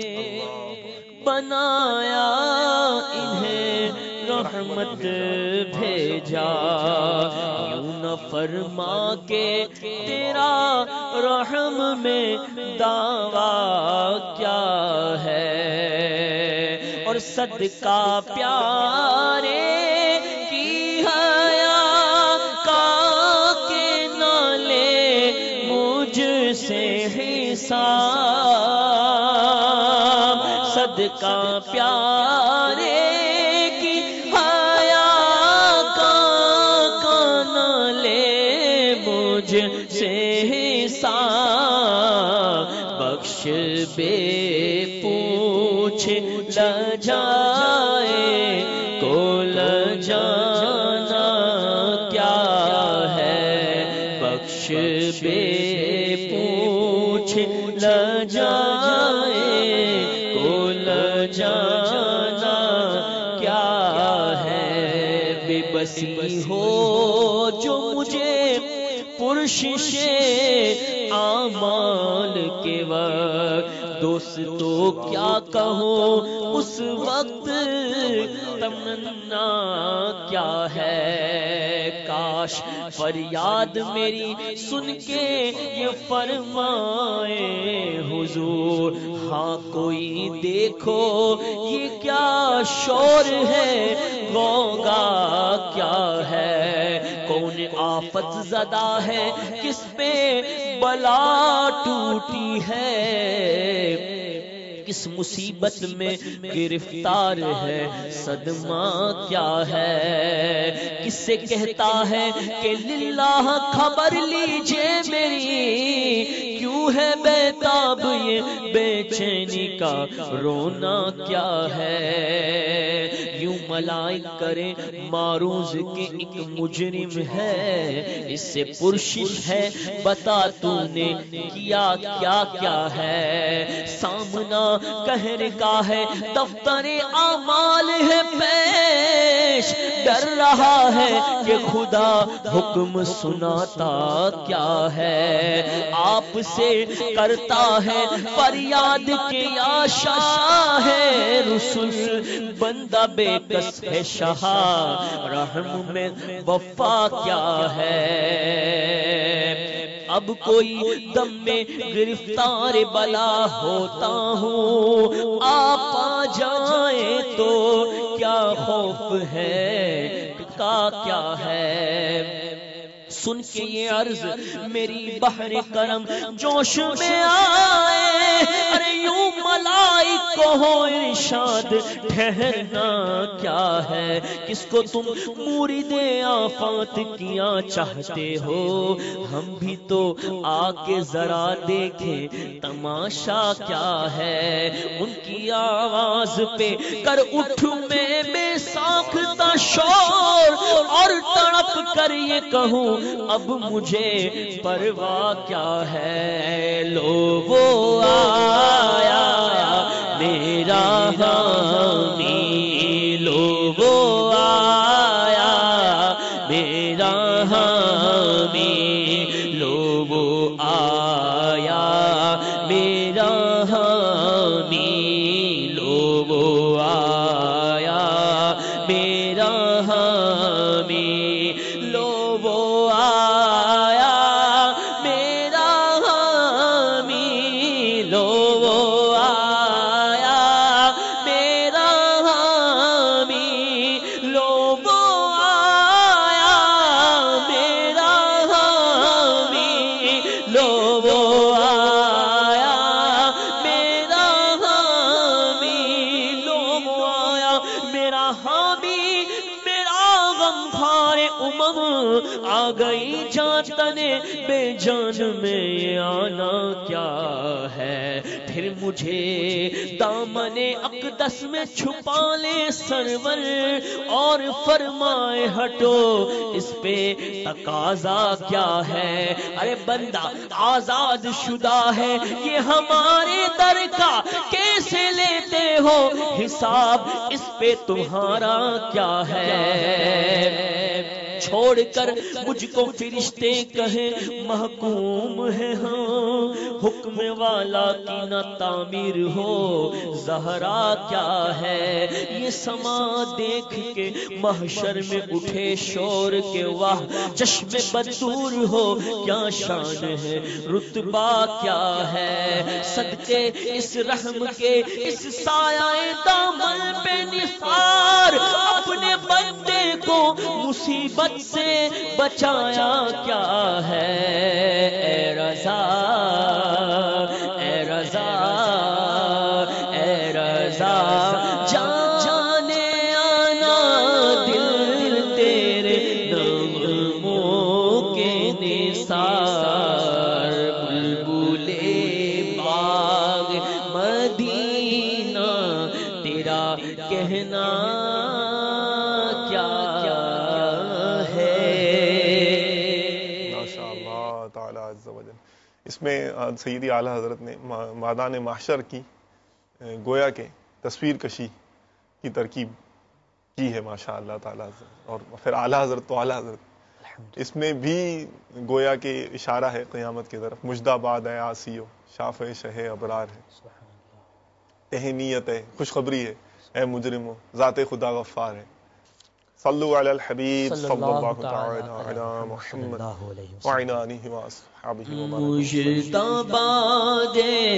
بنایا انہیں رحمت بھیجا، یوں نہ فرما کے تیرا رحم میں دعویٰ کیا ہے، اور صدقہ پیارے کی حیا کا کے نہ لے مجھ سے حساب، صدقہ پیارے کی حیا کا کانا لے مجھ سے حساب بخش بے پوچھ لجائے کو لجانا کیا ہے بخش بے پوچھ لجائے کو لجانا کیا ہے بے بسی ہو جو مجھے پرشش اعمال کے وقت دوست تو کیا کہو اس وقت تمنا کیا ہے کاش فریاد میری سن کے یہ فرمائے حضور ہاں کوئی دیکھو یہ کیا شور ہے غوغا کیا ہے کون آفت زدہ ہے کس پہ بلا ٹوٹی ہے کس مصیبت میں گرفتار ہے صدمہ کیا ہے کس سے کہتا ہے کہ للہ خبر لیجئے میری کیوں ہے بیتاب یہ بے چینی کا رونا کیا ہے یوں ملائک کرے معروض کے ایک مجرم ہے اس سے پرشش ہے بتا تو نے کیا کیا کیا ہے سامنا کہر کا ہے دفتر اعمال ہے پیش ڈر رہا ہے کہ خدا حکم سناتا کیا ہے آپ سے کرتا ہے فریاد کے یا شاہ ہے رسول بندہ بے کس ہے شاہ رحم میں وفا کیا ہے اب کوئی دم میں گرفتار بلا ہوتا ہوں آپ آ جائیں تو کیا خوف ہے کا کیا ہے سن کے یہ عرض میری بحر کرم جوش میں آئے ارے یوں ملائک کو ہو ارشاد ٹھہرنا کیا ہے کس کو تم مورد آفات کیا چاہتے ہو ہم بھی تو آ کے ذرا دیکھیں تماشا کیا ہے ان کی آواز پہ کر اٹھ میں بے ساختہ شور اور تڑپ کر یہ کہوں اب مجھے پرواہ کیا ہے لو وہ آیا میرا حامی لو وہ آیا میرا حامی لو وہ آیا میرا حامی لو وہ آیا میرا حامی لو وہ آیا میرا حامی لو وہ آیا میرا حامی لو وہ آیا میرا حامی لو وہ آیا میرا حامی لو وہ آیا میرا حامی میرا غمخوار امم آ گئی جان تنے بے جان میں یہ آنا کیا ہے پھر مجھے دامن اقدس میں چھپا لے سرور اور فرمائے ہٹو اس پہ تقاضا کیا ہے ارے بندہ آزاد شدہ ہے یہ ہمارے در کا کیسے لیتے ہو حساب اس پہ تمہارا کیا ہے چھوڑ کر مجھ کو فرشتے کہیں محکوم ہے ہاں حکم والا کی نہ تعمیر ہو زہرا کیا ہے یہ سما دیکھ کے محشر میں اٹھے شور کے واہ چشم بدور ہو کیا شان ہے رتبہ کیا ہے صدقے اس رحم کے اس سایہ دامن پہ نثار اپنے بندے کو مصیبت سے بچایا کیا ہے اے رضا اے رضا اے رضا عز و جل. اس میں سیدی اعلیٰ حضرت نے مادان محشر کی گویا کے تصویر کشی کی ترکیب کی ہے ماشاء اللہ تعالیٰ. اور پھر اعلیٰ حضرت تو اعلیٰ حضرت اس میں بھی گویا کے اشارہ ہے قیامت کی طرف. مجدہ باد ہے آسیو شاف شہ ابرار ہے, تہنیت ہے خوشخبری ہے اے مجرمو, ذات خدا غفار ہے. صلو علی الحبیب صلی اللہ تعالی علی محمد وعلی آلہ واصحابہ وبارک. مجدہ باد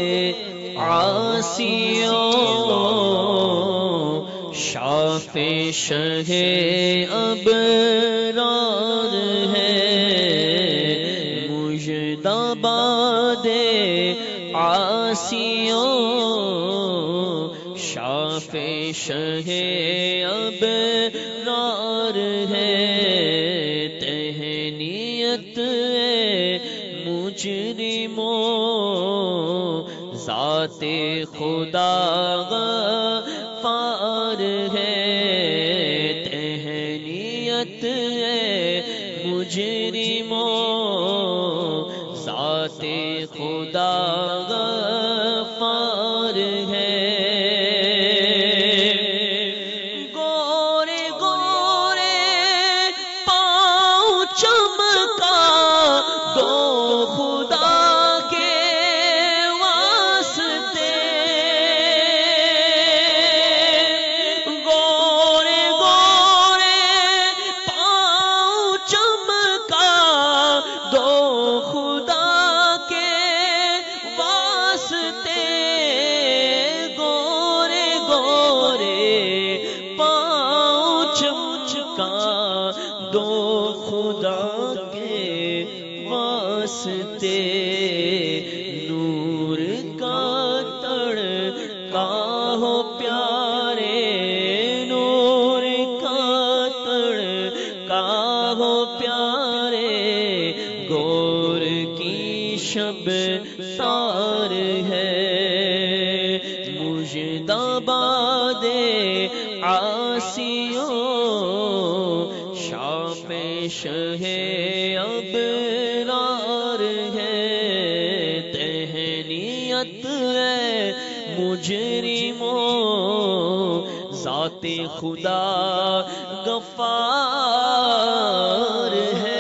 عاصیوں شاف شہ ابرار ہے, مجدہ باد عاصیوں شاف شہ ابرار ہے, تہنیت مجرموں ذات خدا غفار ہے, تہنیت مجرموں ذات خدا غفار ہے. گورے گورے پاؤں چمکا دو خدا کے واسطے, گورے گورے پاؤں چمکا دو خدا کے واسطے, گورے گورے پاؤں چمکا دو خدا کے واسطے. نور کا تڑکا ہو پیارے, نور کا تڑکا ہو پیارے, گور کی شب تار ہے. مجدہ باد عاصیوں شاف شہ ابرار ہے, تہنیت ہے مجرموں ذات خدا غفار ہے.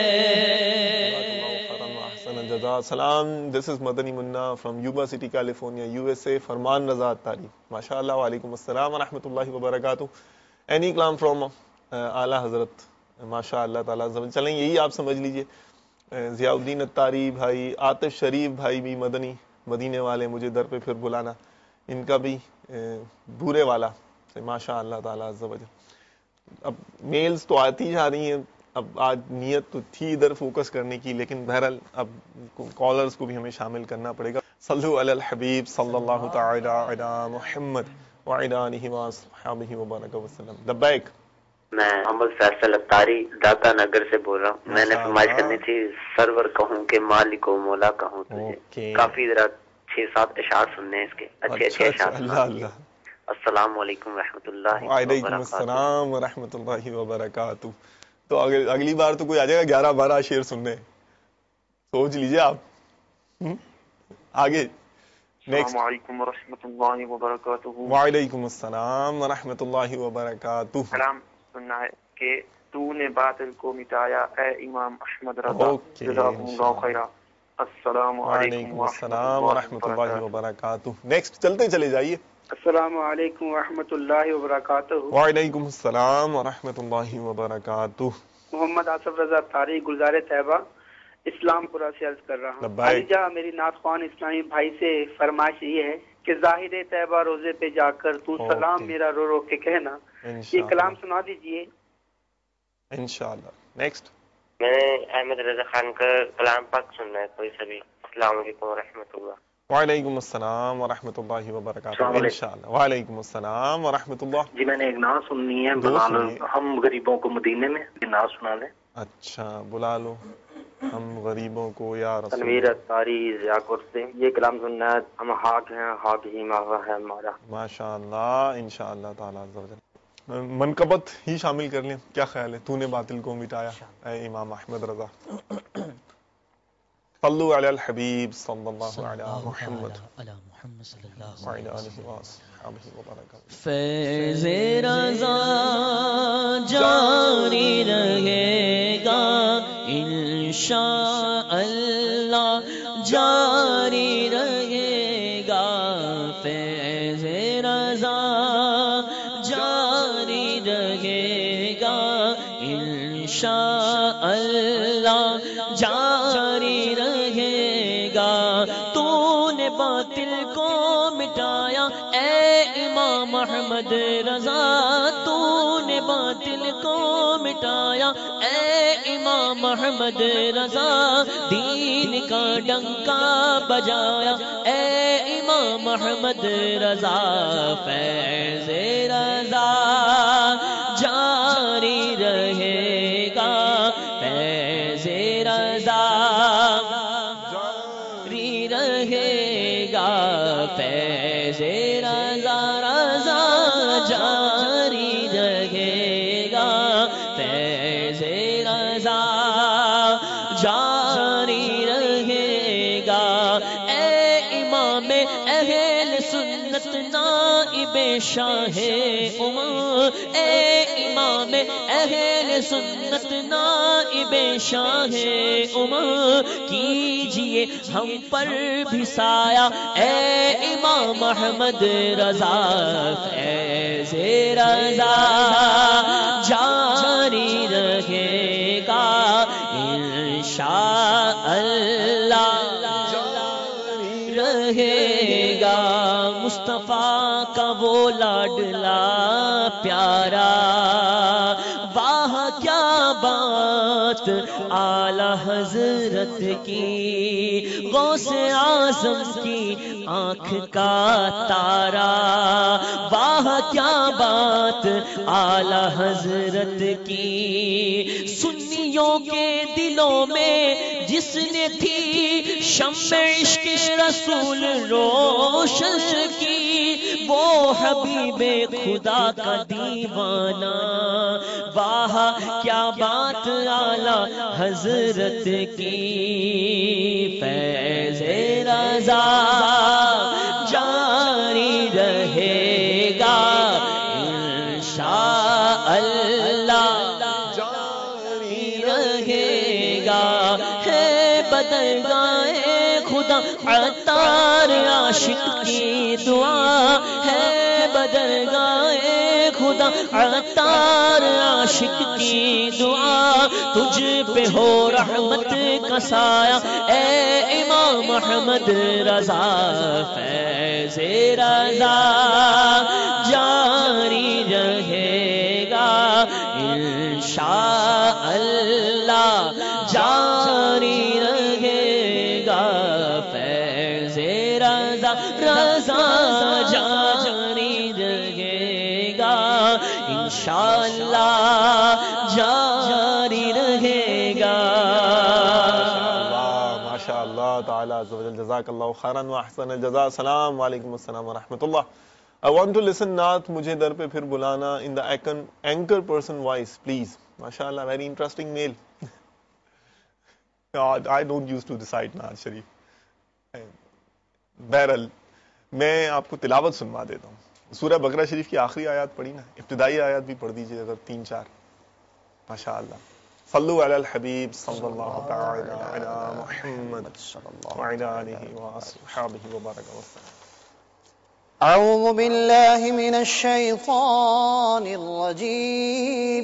سلام, دس is Madani Munna from Yuba City California U S A. Farman Raza اتاری ماشاء اللہ, وعلیکم السلام ورحمۃ اللہ وبرکاتہ. اینی کلام فرام اعلیٰ حضرت ماشاء اللہ تعالیٰ. چلیں یہی آپ سمجھ لیجئے. ضیاء الدین اتاری بھائی, عاطف شریف بھائی بھی مدنی مدینے والے, مجھے در پہ پھر بلانا, ان کا بھی بورے والا سے ماشاء اللہ تعالیٰ عز و جل. اب میلز تو آتی جا رہی ہیں, اب آج نیت تو تھی ادھر فوکس کرنے کی, لیکن بہرحال اب کالرز کو بھی ہمیں شامل کرنا پڑے گا. صلو علی الحبیب صلی اللہ تعالی علی محمد وعلی آلہ وصحبہ وبارک وسلم. لبیک. میں محمد فیصل اتاری داتا نگر سے بول رہا ہوں. میں نے فرمائش کرنی تھی, سرور کہوں کہ مالک و مولا کہوں تجھے. کافی ذرا چھ سات اشعار سننے ہیں اس کے, اچھے اچھے اشعار. اللہ اللہ. السلام علیکم ورحمۃ اللہ. وعلیکم السلام ورحمۃ اللہ وبرکاتہ. تو اگلی بار تو کوئی آ جائے گا گیارہ بارہ شعر سننے, سوچ لیجئے آپ. آگے السلام علیکم ورحمۃ اللہ وبرکاتہ. وعلیکم السلام ورحمۃ اللہ وبرکاتہ. سلام سننا ہے کہ تو نے باطل کو مٹایا اے امام احمد رضا, جزاکم اللہ خیرا. السلام علیکم ورحمۃ اللہ وبرکاتہ. نیکسٹ چلتے چلے جائیے. السلام علیکم ورحمۃ اللہ وبرکاتہ. وعلیکم السلام ورحمۃ اللہ وبرکاتہ. محمد آصف رضا تاری گلزار طیبہ اسلام پورا سے عرض کر رہا ہوں. علی جا میری نعت خوان اسلامی بھائی سے فرمائش یہ ہے کہ ظاہر طیبہ روزے پہ جا کر تو سلام میرا رو رو کے کہنا. یہ کلام سنا دیجئے انشاءاللہ. نیکسٹ. میں نے احمد رضا خان کا کلام پاک سننا ہے کوئی سبھی. السلام علیکم ورحمۃ اللہ. وعلیکم السلام ورحمۃ اللہ وبرکاتہ. انشاءاللہ. وعلیکم السلام ورحمۃ اللہ. جی میں نے ایک نعت سننی ہے, بلا لو ہم غریبوں کو مدینے میں, نعت سنا دیں. اچھا بلا لو ہم غریبوں کو یا رسول. تنویر اتاری ضیاء سے یہ کلام سننا ہے. ہم حاق ہیں, حاق ہی ماوا ہے ہمارا. ماشاء اللہ انشاءاللہ تعالیٰ. منقبت ہی شامل کر لیں, کیا خیال ہے؟ تو نے باطل کو مٹایا اے امام احمد رضا. صلو علی الحبیب صلی اللہ علی محمد محمد صلی اللہ وعلی آلہ وصحبہ وبارک. فیض رضا جاری رہے گا انشاء اللہ جاری رہے گا. فیض رضا جاری رہے گا انشاء اللہ جاری رہے گا. تو نے باطل کو مٹایا اے امام احمد رضا, تو نے باطل کو مٹایا اے امام احمد رضا. دین کا ڈنکا بجایا اے امام احمد رضا. فیض رضا جاری رہے گا, فیض رضا جاری رہے گا, فیض رضا رضا جاری رہے گا, فیض رضا جاری رہے گا. اے امام اہل سنت نائب شاہ امم, اے امام اہل سنت نائب شاہ امم, کیجئے ہم پر بھی سایہ اے امام احمد رضا. فیض رضا جاری رہے گا انشاء اللہ رہے گا. مصطفیٰ کا وہ لاڈلا پیارا, واہ کیا بات اعلی حضرت کی, غوث اعظم کی آنکھ کا تارا. واہ کیا بات اعلی حضرت کی, سنیوں کے دلوں میں جس نے تھی شمع عشق رسول روشن کی, وہ حبیب خدا کا دیوانہ. واہ کیا بات اعلی حضرت کی. فیض رضا جاری رہے گا انشاء اللہ جاری رہے گا. ہے بدرگاہ خدا عطار عاشق کی دعا, ہے بدرگاہ خدا عطار عاشق کی دعا. تجھ پہ ہو رحمت کا سایہ اے امام احمد رضا. فیض رضا جاری رہے گا انشاء اللہ جاری رہے گا. فیض رضا رضا جاری رہے گا انشاءاللہ جاری رہے گا. ماشاء اللہ تعالی عز و جل. جزاک اللہ خیرا و احسن الجزاء. السلام علیکم السلام ورحمۃ اللہ. I want to listen نعت, مجھے در پہ پھر بلانا in the anchor person voice please. ماشاء اللہ very interesting mail. I don't used to recite نعت شریف. بہرحال میں آپ کو تلاوت سنوا دیتا ہوں. سورہ بقرہ شریف کی آخری آیات پڑھی نا, ابتدائی آیات بھی پڑھ دیجیے اگر تین چار. ماشاء اللہ. صلو علی الحبیب صلی اللہ تعالی علی محمد وعلی آلہ وصحبہ وبارک وسلم. اعوذ باللہ من الشیطان الرجیم.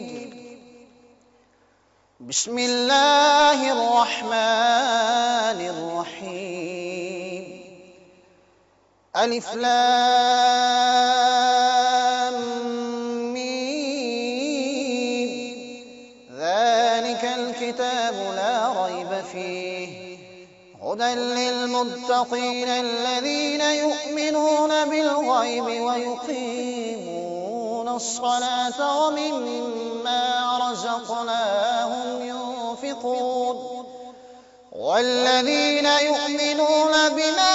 بسم اللہ الرحمن الرحیم. الف لام میم. ذلك الكتاب لا ريب فيه هدى للمتقين الذين يؤمنون بالغيب ويقيمون الصلاة ومما رزقناهم ينفقون والذين يؤمنون بما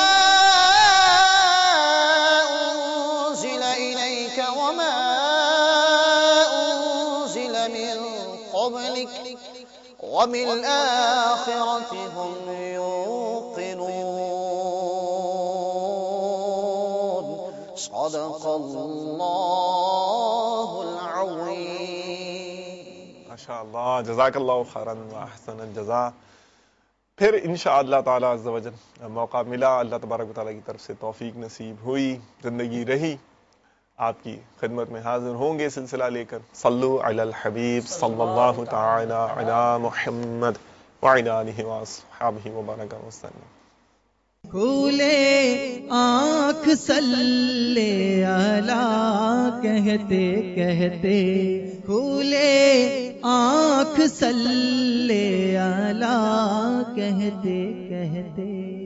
أنزل إليك وما أنزل من قبلك وبالآخرة هم يوقنون صدق اللہ العظیم. ماشاء اللہ، جزاک اللہ خیرا واحسن الجزاء. پھر انشاءاللہ تعالی عز و جل موقع ملا، اللہ تبارک و تعالیٰ کی طرف سے توفیق نصیب ہوئی، زندگی رہی، آپ کی خدمت میں حاضر ہوں گے سلسلہ لے کر. صلو علی الحبیب صلی اللہ تعالی علی محمد وعلی آلہ واصحابہ وبارک وسلم. کھولے آنکھ صلی علی کہتے کہتے، کھولے آنکھ صلی علی کہتے کہتے